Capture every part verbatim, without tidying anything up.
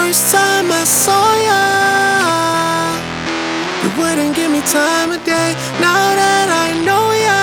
first time I saw ya, you wouldn't give me time of day. Now that I know ya,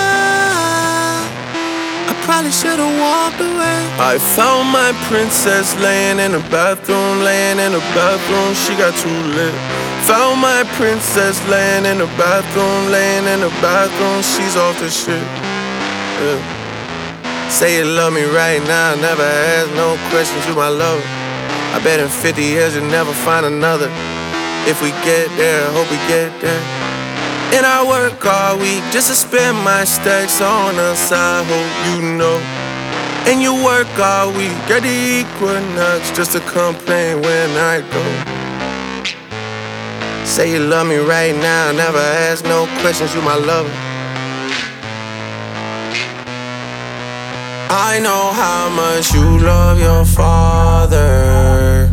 I probably should've walked away. I found my princess laying in the bathroom, laying in the bathroom, she got too lit. Found my princess laying in the bathroom, laying in the bathroom, she's off the shit. Yeah. Say you love me right now, never ask no questions, you my lover. I bet in fifty years you'll never find another. If we get there, I hope we get there. And I work all week just to spend my stacks on the side, hope you know. And you work all week at the equinox just to complain when I go. Say you love me right now, never ask no questions, you my lover. I know how much you love your father.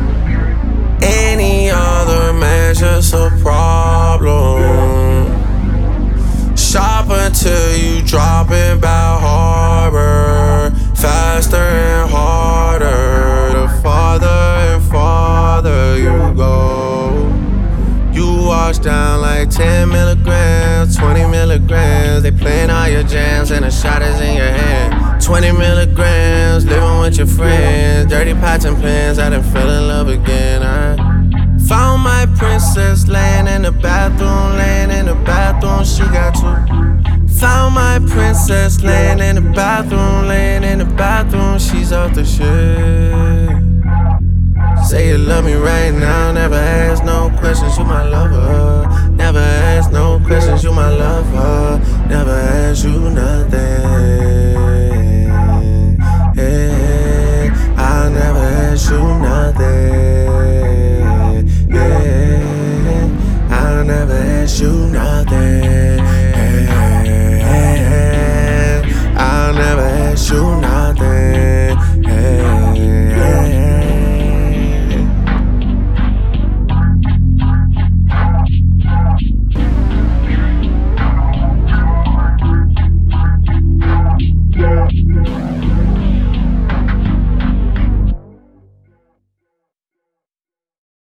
Any other man's just a problem. Shop until you dropping Bal Harbour. Faster and harder, the farther and farther you go. You wash down like ten milligrams, twenty milligrams. They playing all your jams and the shot is in your hand. Twenty milligrams, living with your friends. Dirty pots and pans, I done fell in love again. I found my princess laying in the bathroom, laying in the bathroom, she got two. Found my princess laying in the bathroom, laying in the bathroom, she's off the shit. Say you love me right now, never ask no questions, you my lover. Never ask no questions, you my lover. Never ask you nothing.